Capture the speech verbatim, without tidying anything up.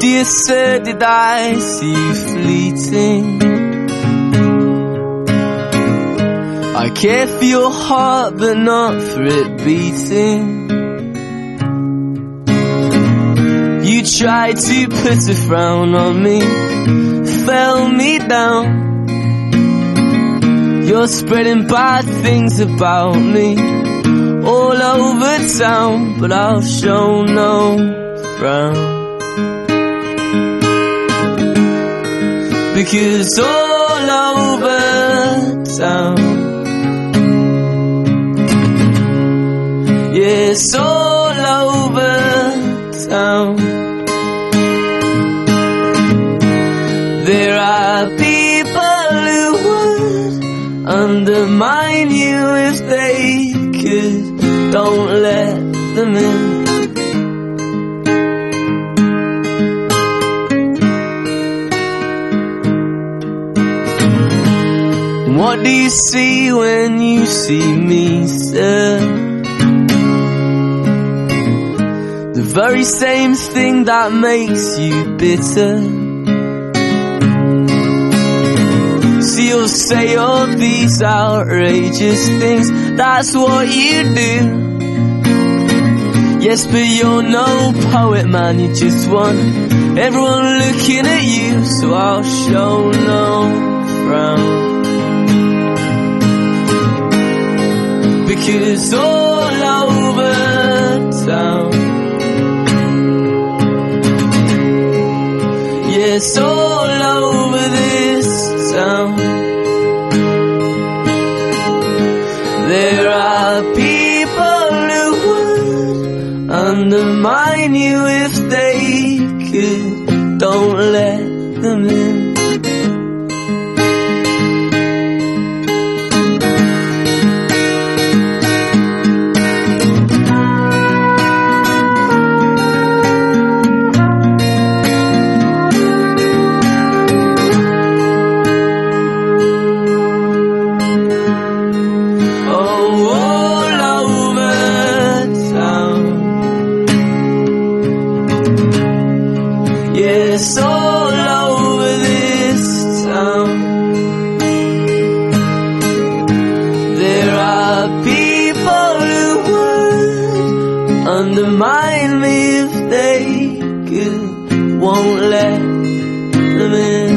you said that I see you fleeting. I care for your heart but not for it beating. You tried to put a frown on me, fell me down. You're spreading bad things about me all over town, but I'll show no frown. Because all over town, yes, all over town, there are people who would undermine you if they could. Don't let them in. What do you see when you see me, sir? The very same thing that makes you bitter. So you'll say all these outrageous things, that's what you do. Yes, but you're no poet, man, you're just one. Everyone looking at you, so I'll show no frown. Because all over town, yes, all over this town, there are people who would undermine you if they could. Don't let them in. Yes, all over this town, there are people who would undermine me if they could. Won't let them in.